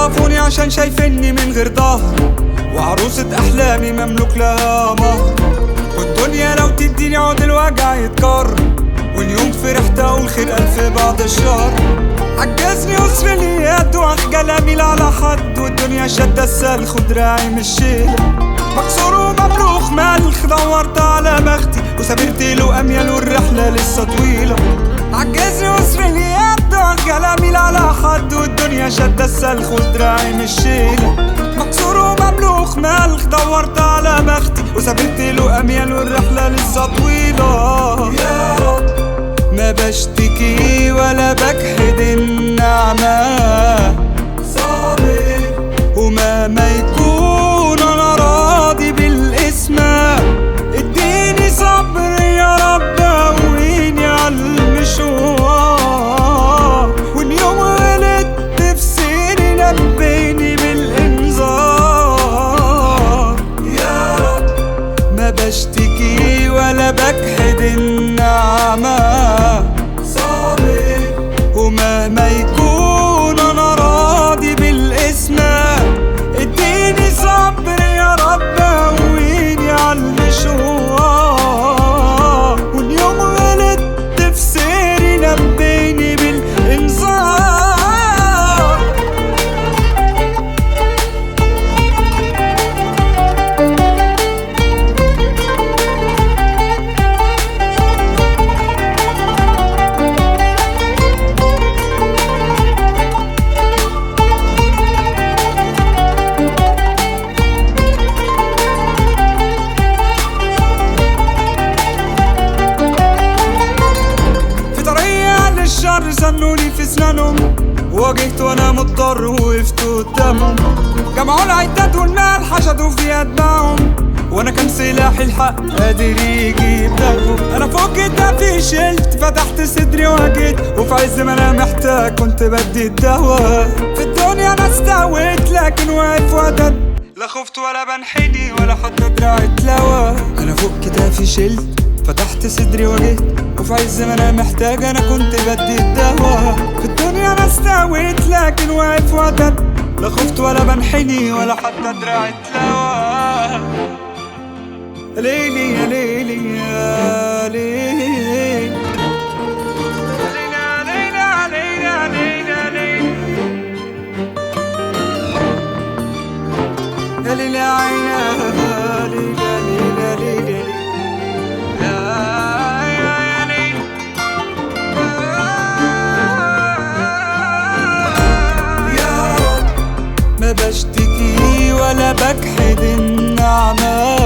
بيخطفوني عشان شايفيني من غير ظهر، وعروسة أحلامي مملوك لها مهر. والدنيا لو تديني عود الوجع يتكرر، واليوم فرحت أقول خير ألف بعد الشهر. عجزني أسر اليد وأخجل أميل على حد، والدنيا شدة السلخ ودراعي مش شيلة. مكسور ومبلوخ ملخ دورت على بختي وسافرت له أميال والرحلة لسه طويلة. عجزني أسر اليد وأخجل أميل على حد، والدنيا شدة السلخ ودراعي مش شيلة. مكسور ومملوخ ملخ دورت على بختي وسافرت له أميال والرحلة لسه طويلة. يا رب ما بشتكي ولا بجحد النعمة، صابر ومهما يكون أنا راضي بالقسمة. اديني صبر يا رب قويني عالمشوار، وإن يوم غلطت في سيري نبهني بالإنذار. يا رب ما بشتكي ولا بجحد النعمة، صابر ومهما يكون أنا راضي بالقسمة. اديني صبر يا رب قويني عالمشوار، وإن يوم غلطت في سيري نبهني بالإنذار. الشر سنوني في سنانهم، واجهت وانا مضطر وقفت قدامهم. جمعوا العداد والمال حشدوا في اتباعهم، وانا كان سلاحي الحق قادر يجيب داهم. انا فوق كتافي شلت فتحت صدري واجيت، وفي عز ما انا محتاج كنت بدي الدواء. في الدنيا انا استويت لكن واقف وادد، لا خفت ولا بنحني ولا حتى دراعي اتلوى. انا فوق كتافي شلت فتحت صدري واجهت، وفي عز ما انا محتاج انا كنت بدي الدواء. في الدنيا انا استويت لكن واقف وادد، لا خفت ولا بنحني ولا حتى دراعي اتلوى. ليلي يا ليلي يا ليلي، يا ليلي يا عيني يا ليلي يا ليلي بشتكي ولا بجحد النعمة،